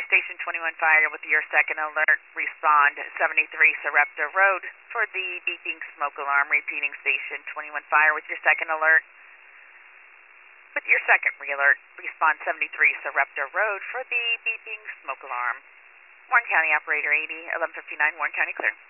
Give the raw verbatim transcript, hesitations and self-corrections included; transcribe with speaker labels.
Speaker 1: Station twenty-one Fire with your second alert. Respond seventy-three Sarepta Road for the beeping smoke alarm. Repeating Station twenty-one Fire with your second alert. With your second re-alert, respond seventy-three Sarepta Road for the beeping smoke alarm. Warren County Operator eighty, eleven fifty-nine, Warren County clear.